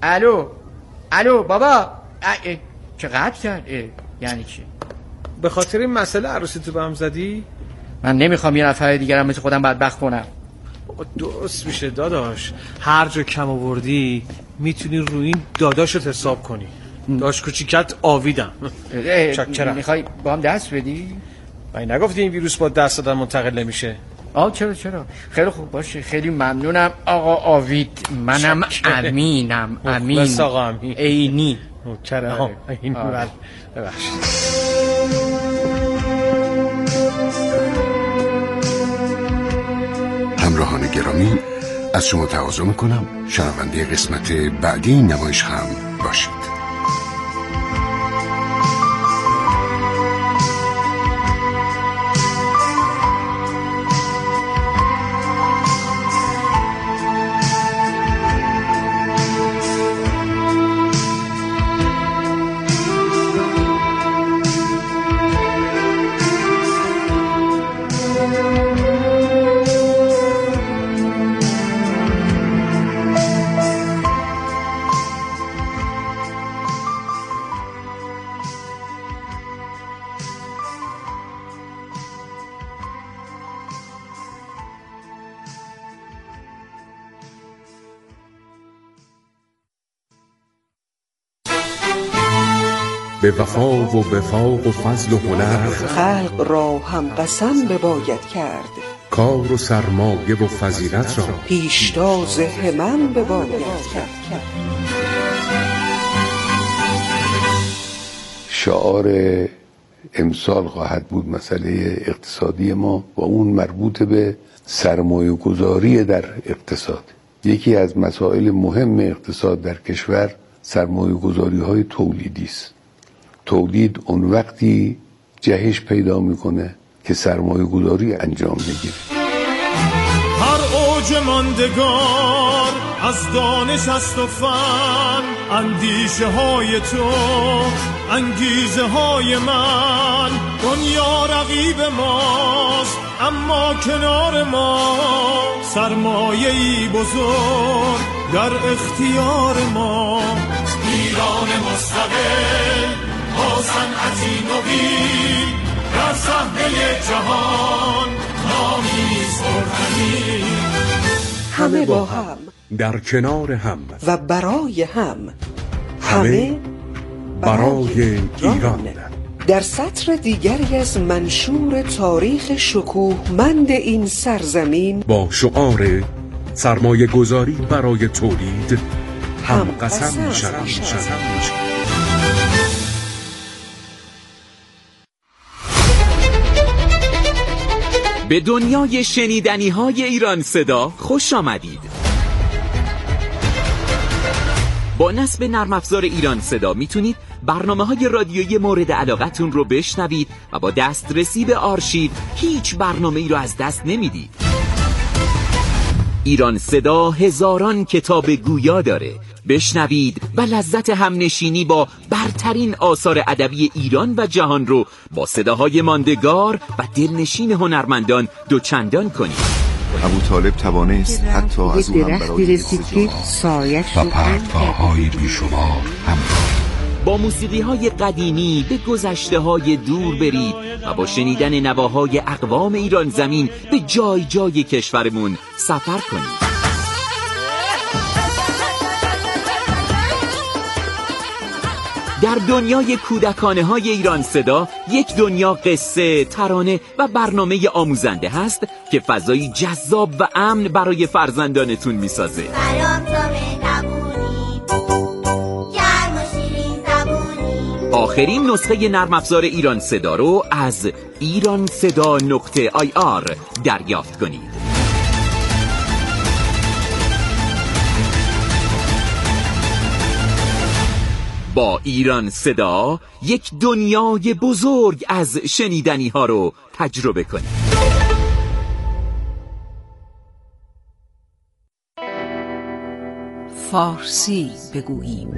الو بابا چه قطع کرد؟ یعنی چی؟ به خاطر این مسئله عروسی تو به هم زدی؟ من نمیخوام یه نفر دیگرم مثل خودم بدبخت کنم. بابا درست میشه داداش، هر جا کم آوردی میتونی روی این داداشت حساب کنی. داش کوچیکت آویدم. چکرم. میخوای با هم دست بدی؟ من نگفتی این ویروس با دست دادن منتقل نمیشه؟ چرا خیلی خوب باشه، خیلی ممنونم آقا آوید. منم امینم. بس آقا امین اینی چرا این ببخشید. همراهان گرامی، از شما تقاضا میکنم شنونده قسمت بعدی این نمایش هم باشید. به وفا و وفاق و فضل و هنر خلق را هم قسم بباید کرد. کار و سرمایه و فضیلت را پیشتاز همم بباید کرد. شعار امسال خواهد بود مسئله اقتصادی ما و اون مربوط به سرمایه گذاری در اقتصاد. یکی از مسائل مهم اقتصاد در کشور سرمایه گذاری های تولیدی است. تولید اون وقتی جهش پیدا میکنه که سرمایه گذاری انجام میگیره. هر اوج ماندگار از دانش است و فن، اندیشه های تو انگیزه های من. دنیا رقیب ماست اما کنار ما، سرمایه‌ای بزرگ در اختیار ما. ایران مستقل با صنعتی نوین در صحنه جهان نامی سرخنی. همه با هم، در کنار هم و برای هم. همه برای ایران. در سطر دیگری از منشور تاریخ شکوهمند این سرزمین با شعار سرمایه گذاری برای تولید هم قسم می‌شویم. به دنیای شنیدنی های ایران صدا خوش آمدید. با نصب نرم افزار ایران صدا میتونید برنامه‌های رادیویی مورد علاقتون رو بشنوید و با دسترسی به آرشیو هیچ برنامه‌ای رو از دست نمیدید. ایران صدا هزاران کتاب گویا داره. بشنوید و لذت همنشینی با برترین آثار ادبی ایران و جهان رو با صداهای ماندگار و دلنشین هنرمندان دوچندان کنید. ابوطالب توانست حتی از او هم برای و پرتگاه‌های بیشمار همراه. با موسیقی‌های قدیمی به گذشته‌های دور برید و با شنیدن نواهای اقوام ایران زمین به جای جای کشورمون سفر کنید. در دنیای کودکانه‌های ایران صدا یک دنیا قصه، ترانه و برنامه آموزنده هست که فضایی جذاب و امن برای فرزندانتون میسازه. آخرین نسخه نرم افزار ایران صدا رو از iranseda.ir دریافت کنید. با ایران صدا یک دنیای بزرگ از شنیدنی ها رو تجربه کنید. فارسی بگوییم.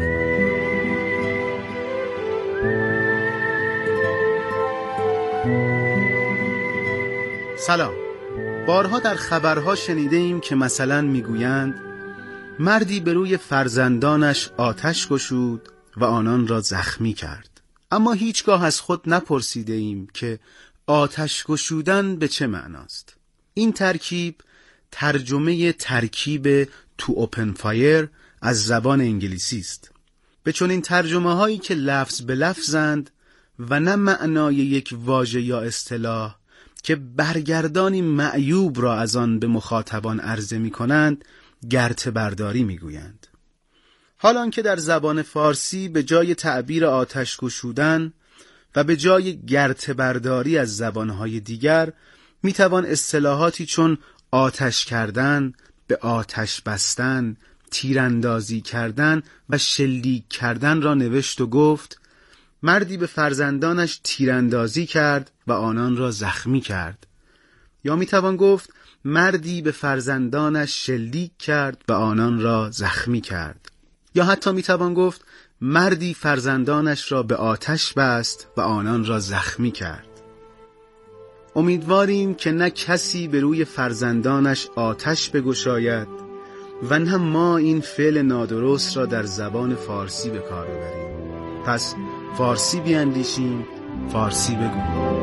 سلام. بارها در خبرها شنیده ایم که مثلا میگویند مردی به روی فرزندانش آتش گشود و آنان را زخمی کرد. اما هیچگاه از خود نپرسیده ایم که آتش گشودن به چه معناست. این ترکیب ترجمه ترکیب تو اوپن فایر از زبان انگلیسی است. به چون این ترجمه هایی که لفظ به لفظند و نه معنای یک واژه یا اصطلاح که برگردانی معیوب را از آن به مخاطبان عرضه می کنند گرته برداری می گویند. حالان که در زبان فارسی به جای تعبیر آتش گشودن و به جای گرته برداری از زبانهای دیگر می توان اصطلاحاتی چون آتش کردن، به آتش بستن، تیراندازی کردن و شلیک کردن را نوشت و گفت مردی به فرزندانش تیراندازی کرد و آنان را زخمی کرد. یا می توان گفت مردی به فرزندانش شلیک کرد و آنان را زخمی کرد. یا حتی می توان گفت مردی فرزندانش را به آتش بست و آنان را زخمی کرد. امیدواریم که نه کسی به روی فرزندانش آتش بگشاید و نه ما این فعل نادرست را در زبان فارسی به کار ببریم. پس فارسی بیاندیشیم، فارسی بگوییم.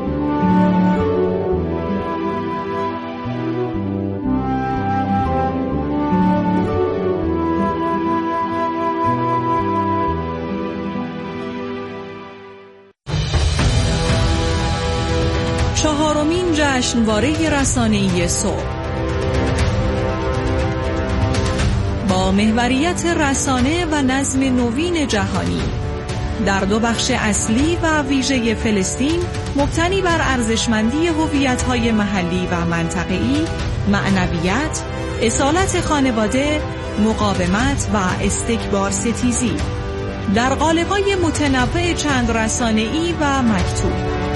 چهارمین جشنواره رسانه‌ای صبح با محوریت رسانه و نظم نوین جهانی در دو بخش اصلی و ویژه فلسطین مبتنی بر ارزشمندی هویت‌های محلی و منطقه‌ای، معنویت، اصالت خانواده، مقاومت و استکبار ستیزی در قالب‌های متنوع چند رسانه‌ای و مکتوب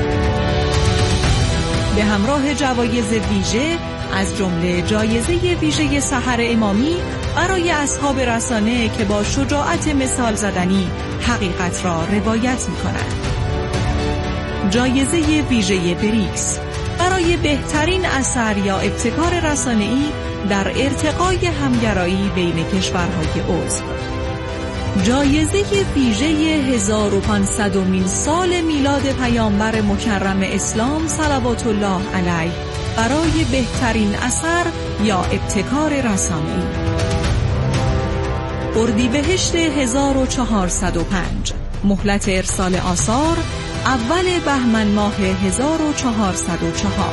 به همراه جوایز ویژه از جمله جایزه ویژه سحر امامی برای اصحاب رسانه که با شجاعت مثال زدنی حقیقت را روایت می‌کنند. جایزه ویژه بریکس برای بهترین اثر یا ابتکار رسانه‌ای در ارتقای همگرایی بین کشورهای عضو. جایزه ویژه 1500مین سال میلاد پیامبر مکرم اسلام صلوات الله علیه برای بهترین اثر یا ابتکار رسانه‌ای. اردیبهشت 1405 مهلت ارسال آثار اول بهمن ماه 1404.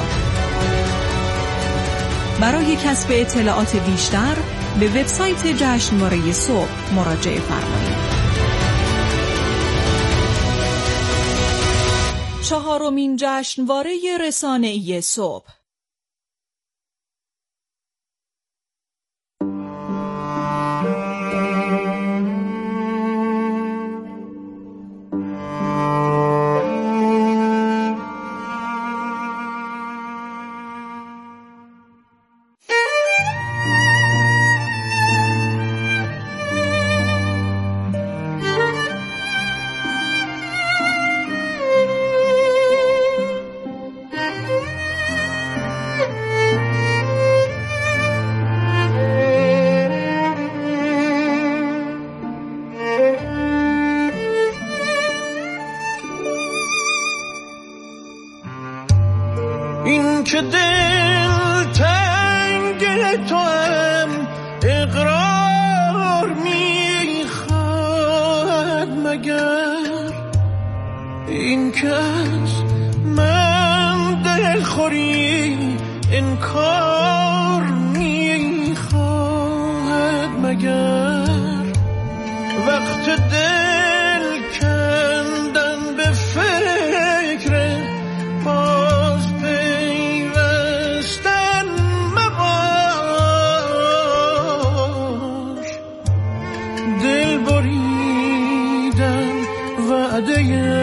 برای کسب اطلاعات بیشتر به وبسایت جشنواره صبح مراجعه فرمایید. چهارمین جشنواره رسانه‌ای صبح. این که دل تنگ تو هم اقرار میخواد مگر این که از من دلخوری انکار میخواد مگر وقت دل کندن به فکر باز پیوستن مباش دل بریدن وعده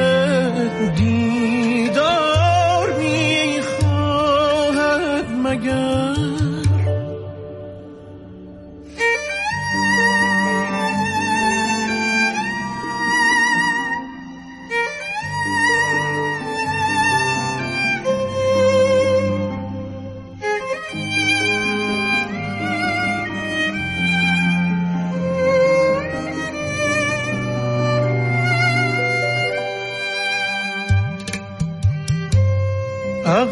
دیدار میخواهد مگر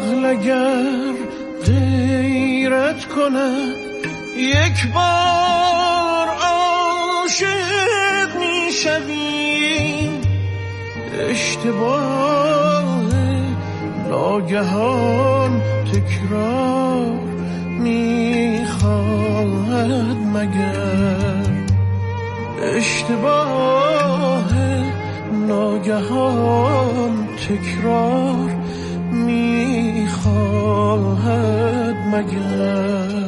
عقل اگر غیرت کند یک بار عاشق میشوی، اشتباه ناگهان تکرار میخواهد مگر، اشتباه ناگهان تکرار میخواهد مگر.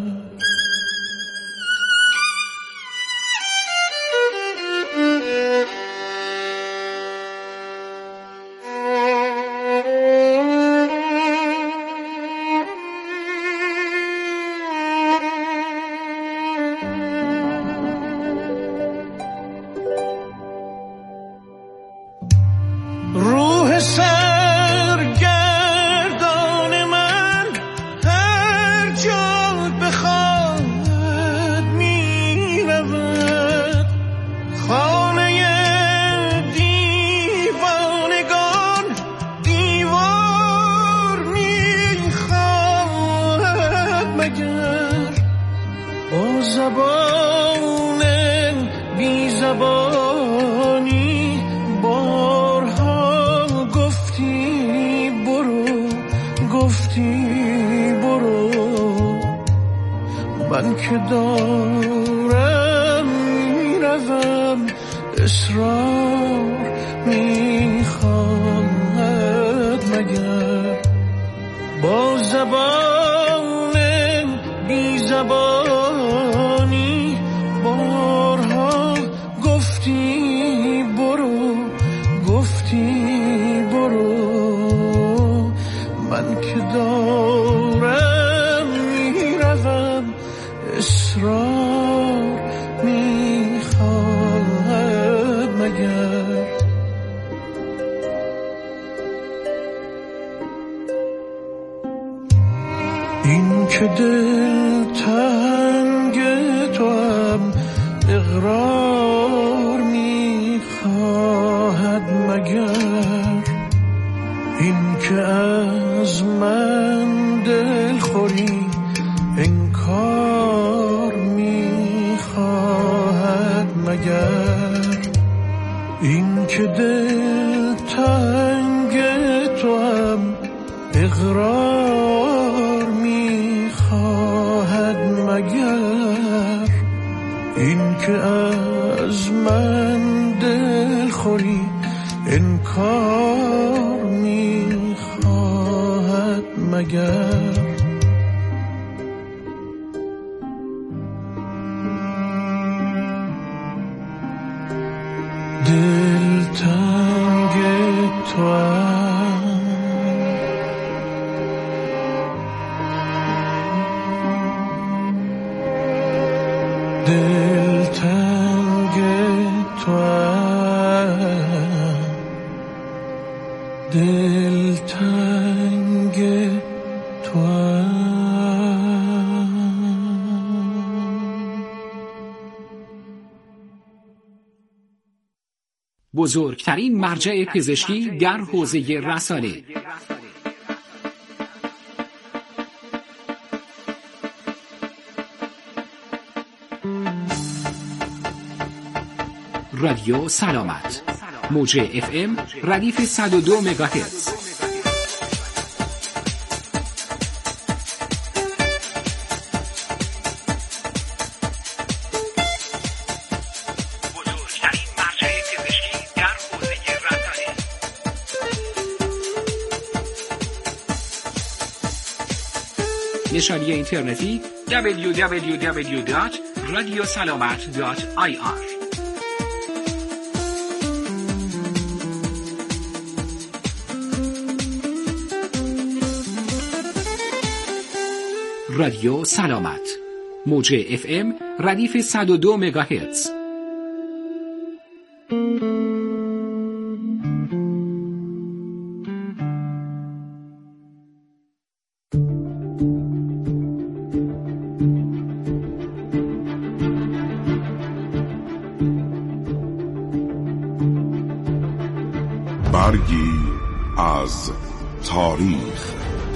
من که دارم میروم اصرار میخواهد مگر، با زبان بی زبانی بارها گفتی برو، گفتی برو. من که دارم میروم اصرار میخواهد مگر. این که دل تنگ تو هم اقرار میخواهد مگر، این که از من دلخوری انکار میخواهد مگر، این که دل تنگ تو هم اقرار میخواهد مگر، این که از من دلخوری انکار میخواهد مگر. دل تنگ توام، دل تنگ توام، دل تنگ توام. بزرگترین مرجع پزشکی در حوزه رسانه. رادیو سلامت، موج FM ردیف 102 مگاهرتز. نشانی اینترنتی www.radiosalamat.ir. رادیو سلامت، موج FM ردیف 102 مگاهرتز. برگی از تاریخ.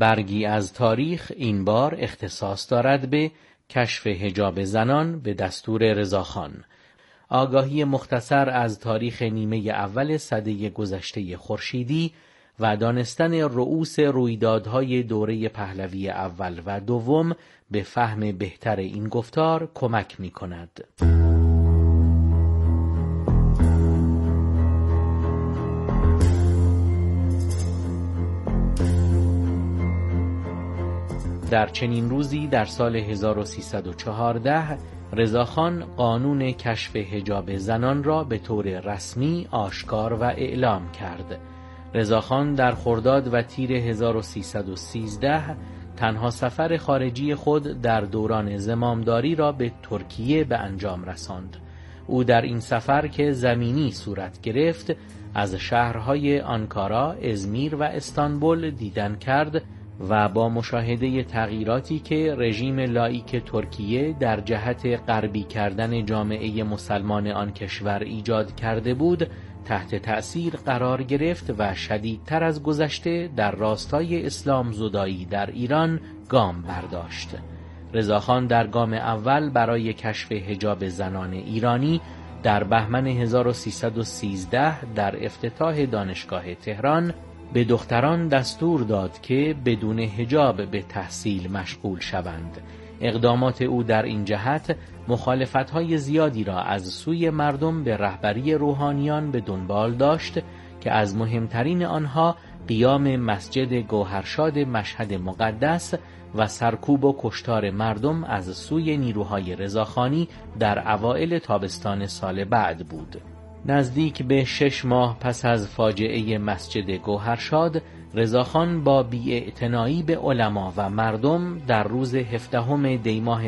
برگی از تاریخ این بار اختصاص دارد به کشف حجاب زنان به دستور رضاخان. آگاهی مختصر از تاریخ نیمه اول سده گذشته خورشیدی و دانستن رؤوس رویدادهای دوره پهلوی اول و دوم به فهم بهتر این گفتار کمک می کند. در چنین روزی در سال 1314 رضاخان قانون کشف حجاب زنان را به طور رسمی آشکار و اعلام کرد. رضاخان در خرداد و تیر 1313 تنها سفر خارجی خود در دوران زمامداری را به ترکیه به انجام رساند. او در این سفر که زمینی صورت گرفت از شهرهای آنکارا، ازمیر و استانبول دیدن کرد و با مشاهده تغییراتی که رژیم لاییک ترکیه در جهت غربی کردن جامعه مسلمان آن کشور ایجاد کرده بود تحت تأثیر قرار گرفت و شدیدتر از گذشته در راستای اسلام زدایی در ایران گام برداشت. رضاخان در گام اول برای کشف حجاب زنان ایرانی در بهمن 1313 در افتتاح دانشگاه تهران به دختران دستور داد که بدون حجاب به تحصیل مشغول شوند. اقدامات او در این جهت مخالفت‌های زیادی را از سوی مردم به رهبری روحانیان به دنبال داشت که از مهمترین آنها قیام مسجد گوهرشاد مشهد مقدس و سرکوب و کشتار مردم از سوی نیروهای رضاخانی در اوائل تابستان سال بعد بود. نزدیک به 6 ماه پس از فاجعه مسجد گوهرشاد، رضاخان با بی‌اعتنایی به علما و مردم در روز 17 دی ماه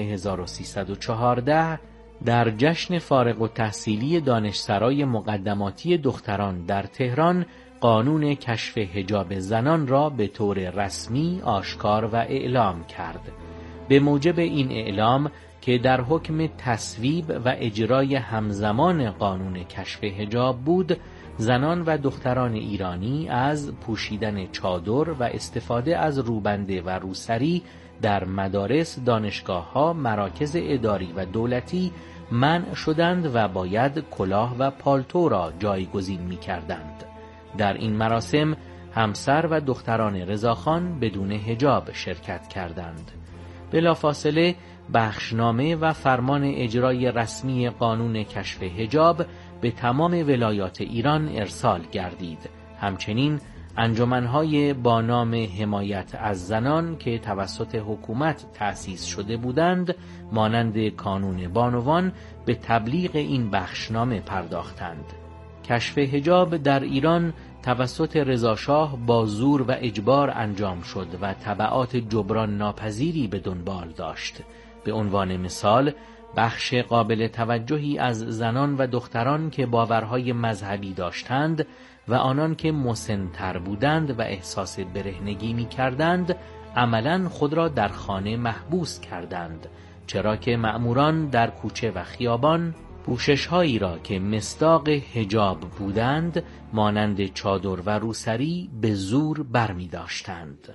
1314 در جشن فارغ التحصیلی دانشسرای مقدماتی دختران در تهران قانون کشف حجاب زنان را به طور رسمی آشکار و اعلام کرد. به موجب این اعلام که در حکم تصویب و اجرای همزمان قانون کشف حجاب بود، زنان و دختران ایرانی از پوشیدن چادر و استفاده از روبنده و روسری در مدارس، دانشگاه‌ها، مراکز اداری و دولتی منع شدند و باید کلاه و پالتو را جایگزین می‌کردند. در این مراسم همسر و دختران رضاخان بدون حجاب شرکت کردند. بلافاصله بخشنامه و فرمان اجرای رسمی قانون کشف حجاب به تمام ولایات ایران ارسال گردید. همچنین انجمن‌های با نام حمایت از زنان که توسط حکومت تأسیس شده بودند، مانند کانون بانوان، به تبلیغ این بخشنامه پرداختند. کشف حجاب در ایران توسط رضاشاه با زور و اجبار انجام شد و تبعات جبران ناپذیری به دنبال داشت. به عنوان مثال، بخش قابل توجهی از زنان و دختران که باورهای مذهبی داشتند و آنان که مسن‌تر بودند و احساس برهنگی می کردند، عملاً خود را در خانه محبوس کردند، چرا که مأموران در کوچه و خیابان پوشش‌هایی را که مصداق حجاب بودند، مانند چادر و روسری، به زور برمی داشتند.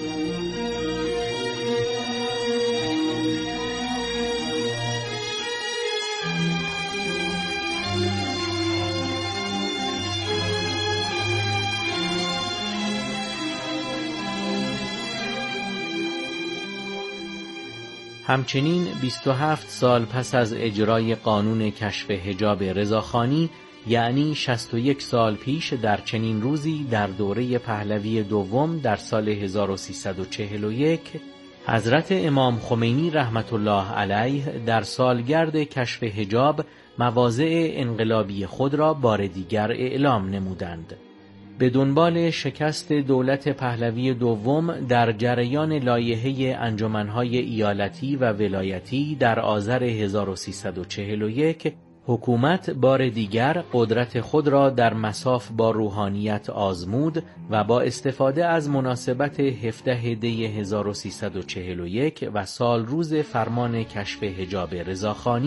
همچنین 27 سال پس از اجرای قانون کشف حجاب رضاخانی، یعنی 61 سال پیش در چنین روزی در دوره پهلوی دوم در سال 1341، حضرت امام خمینی رحمت الله علیه در سالگرد کشف حجاب مواضع انقلابی خود را بار دیگر اعلام نمودند. به دنبال شکست دولت پهلوی دوم در جریان لایحه انجمنهای ایالتی و ولایتی در آذر 1341، حکومت بار دیگر قدرت خود را در مصاف با روحانیت آزمود و با استفاده از مناسبت 17 دی 1341 و سال روز فرمان کشف حجاب رضاخانی،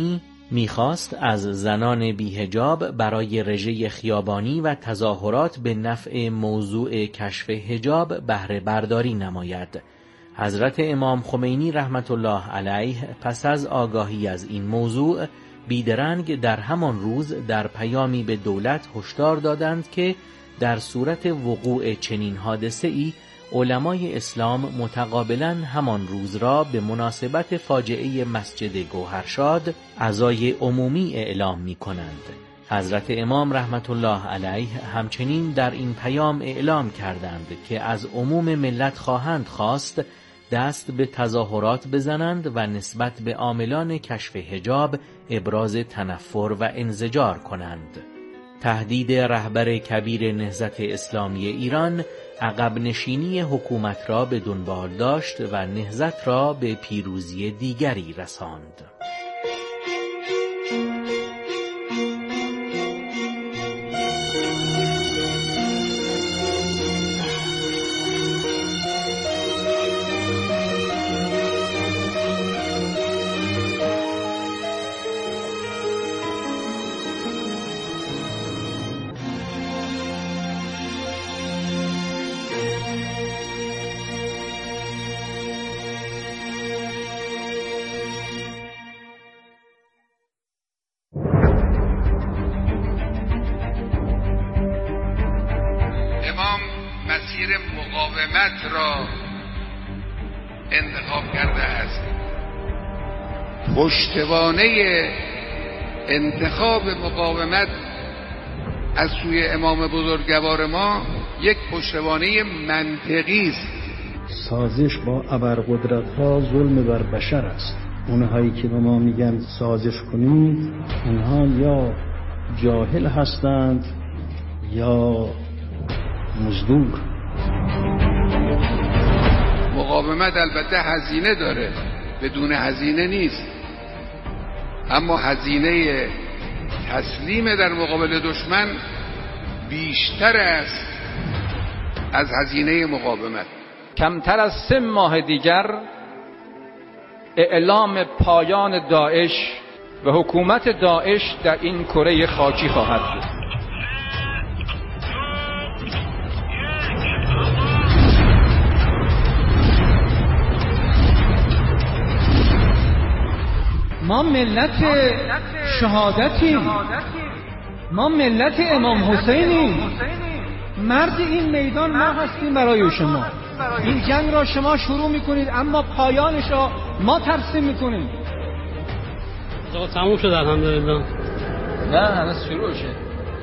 میخواست از زنان بی‌حجاب برای رژه خیابانی و تظاهرات به نفع موضوع کشف حجاب بهره برداری نماید. حضرت امام خمینی رحمت الله علیه پس از آگاهی از این موضوع بیدرنگ در همان روز در پیامی به دولت هشدار دادند که در صورت وقوع چنین حادثه‌ای علمای اسلام متقابلاً همان روز را به مناسبت فاجعه مسجد گوهرشاد عزای عمومی اعلام می کنند. حضرت امام رحمت الله علیه همچنین در این پیام اعلام کردند که از عموم ملت خواهند خواست دست به تظاهرات بزنند و نسبت به عاملان کشف حجاب ابراز تنفر و انزجار کنند. تهدید رهبر کبیر نهضت اسلامی ایران عقب نشینی حکومت را به دنبال داشت و نهضت را به پیروزی دیگری رساند. مقاومت را انتخاب کرده است. پشتوانه انتخاب مقاومت از سوی امام بزرگوار ما یک پشتوانه منطقی است. سازش با ابرقدرت‌ها ظلم بر بشر است. اونهایی که به ما میگن سازش کنید، اونها یا جاهل هستند یا مزدور. مقاومت البته هزینه داره، بدون هزینه نیست، اما هزینه تسلیم در مقابل دشمن بیشتر است از هزینه مقاومت. کمتر از 3 ماه دیگر اعلام پایان داعش و حکومت داعش در این کره خاکی خواهد بود. ما ملت شهادتیم، ما ملت امام حسینیم، مرد این میدان ما هستیم برای شما. این جنگ را شما شروع میکنید اما پایانش را ما ترسیم میکنیم. آقا تموم شد الحمدلله. نه هنوز شروع شد.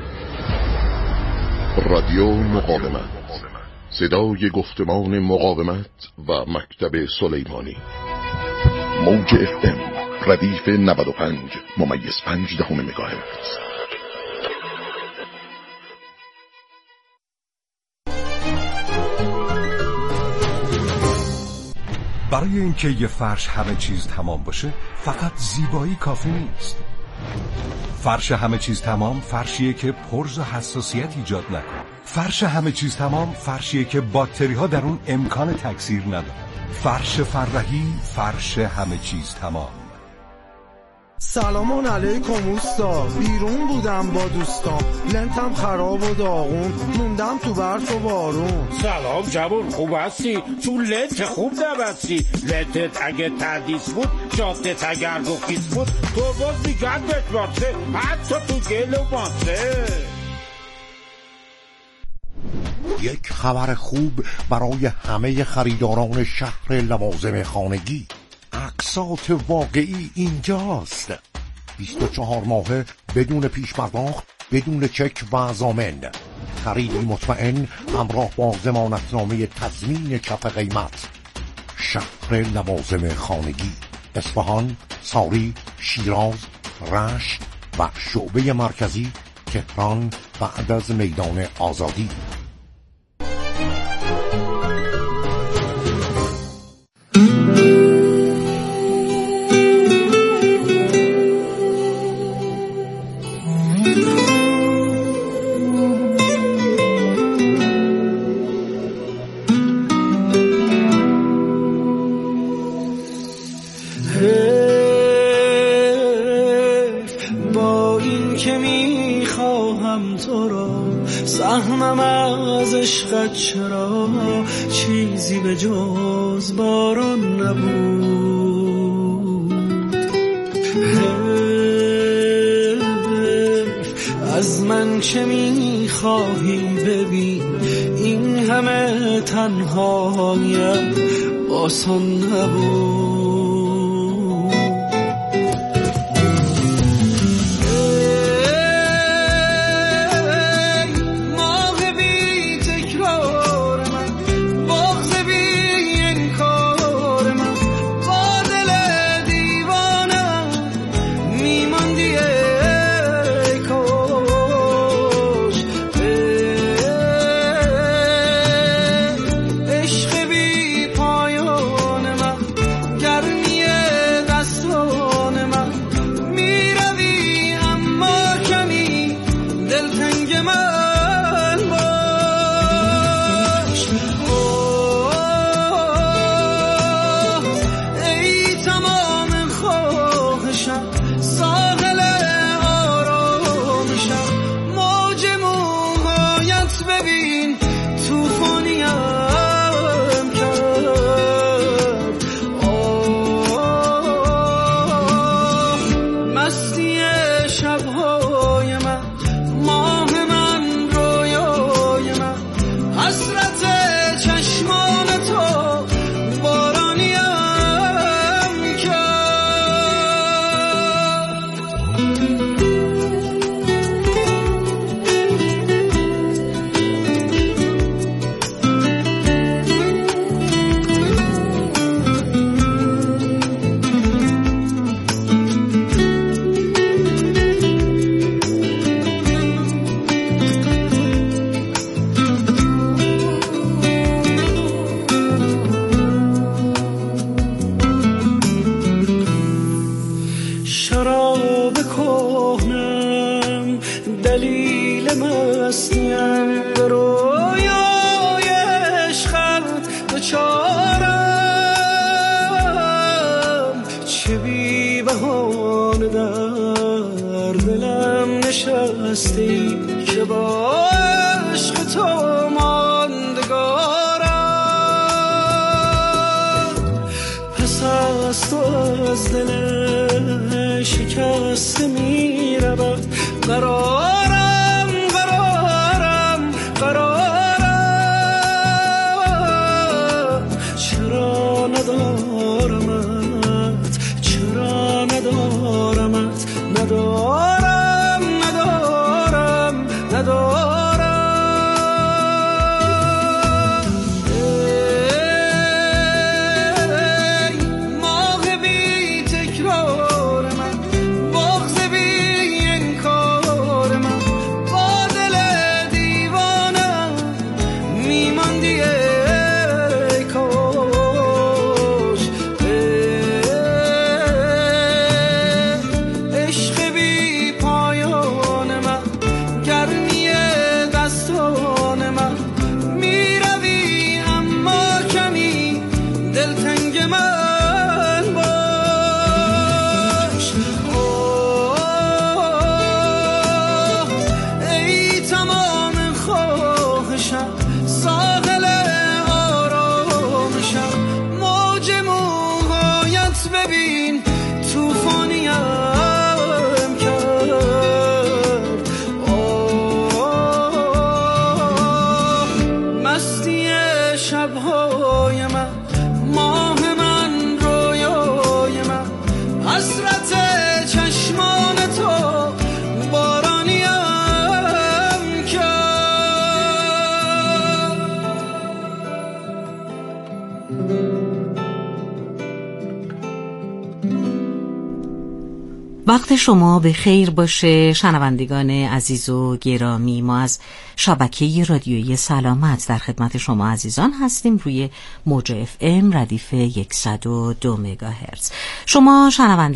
رادیو مقاومت، صدای گفتمان مقاومت و مکتب سلیمانی. موج FM ردیف 95.5 مگاهرتز. برای اینکه یه فرش همه چیز تمام باشه فقط زیبایی کافی نیست. فرش همه چیز تمام فرشیه که پرز و حساسیت ایجاد نکنه. فرش همه چیز تمام فرشیه که باکتری ها در اون امکان تکثیر ندارن. فرش فرحی، فرش همه چیز تمام. سلام علیکم اوستا، بیرون بودم با دوستام، لنتم خراب و داغون، موندم تو برف و بارون. سلام جوان، خوب هستی؟ تو لنت خوب نبستی. لنتت اگه تردیس بود، جادت اگر گفیس بود، تو باز میگن بتمانسه، حتی تو گل و مانسه. یک خبر خوب برای همه خریداران شهر لوازم خانگی. اقساط واقعی اینجاست. 24 ماهه بدون پیش پرداخت، بدون چک و ضامن. خریدی مطمئن همراه با ضمانتنامه تضمین کف قیمت. شهر لوازم خانگی، اصفهان، ساری، شیراز، رشت و شعبه مرکزی تهران بعد از میدان آزادی. فهمم از عشقت چرا چیزی به جز باران نبود. از من چه میخواهی ببین این همه تنهایم آسان نبود. که با عشق تو ماندگارم. پس از تو از دل شکسته می رود قرارم قرارم قرارم. چرا ندارمت چرا ندارمت ندارم وقت شما به خیر باشه شنوندگان عزیز و گرامی. ما از شبکه رادیویی سلامت در خدمت شما عزیزان هستیم روی موج FM ردیف 102 مگاهرتز. شما شنونده